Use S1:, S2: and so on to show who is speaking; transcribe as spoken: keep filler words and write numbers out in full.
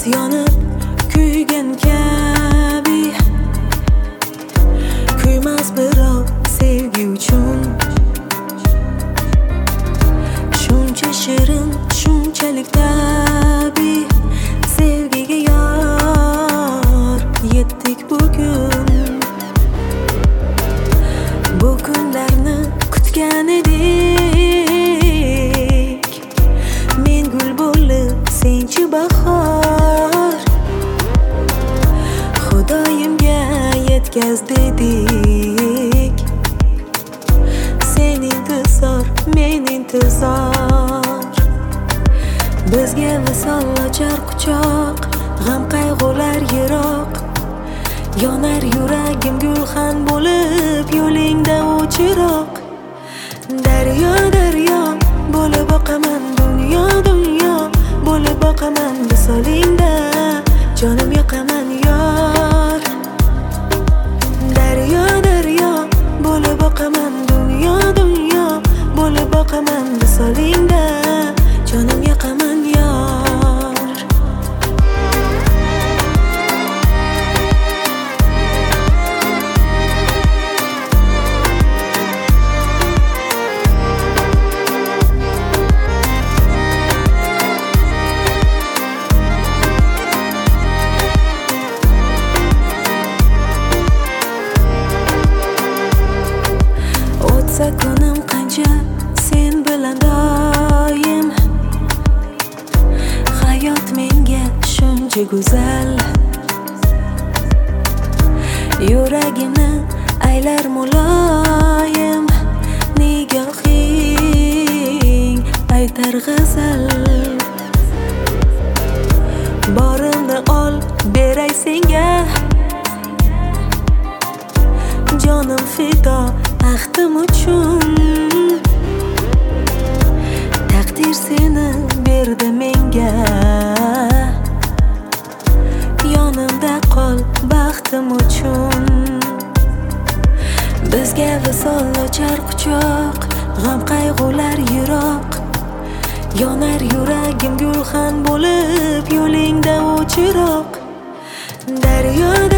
S1: yonib kuygan kabi, kuymas birov sevgi uchun. Shuncha shirin, shunchalik tabiiy, sevgiga yor yetdik bugun. Bu kunlarni kutgan edik, men gul bo'lib, senchi bahor. Xudoyimga yetkaz dedik, sen intizor, men intizor. Bizga visol ochar quchoq, g'am qayg'ular yiroq. Yonar yuragim gulxan bo'lib, yo'lingda o'chiroq. Daryo daryo bo'lib oqaman, dunyo dunyo bo'lib boqaman visolingda, jonim yoqaman yor. Daryo daryo bo'lib oqaman, dunyo dunyo bo'lib boqaman visolingda, jonim yoqaman yor. O'tsa kunim qancha sen bilan doim, hayot menga shuncha go'zal. Yuragimni aylar muloyim, nigohing aytar g'azal. Borimni ol beray senga, jonim fido ahdim uchun. Taqdir seni berdi menga, yonimda qol baxtim uchun. Bizga visol ochar quchoq, g'am qayg'ular yiroq. Yonar yuragim gulxan bo'lib, yo'lingda o'chiroq. Daryo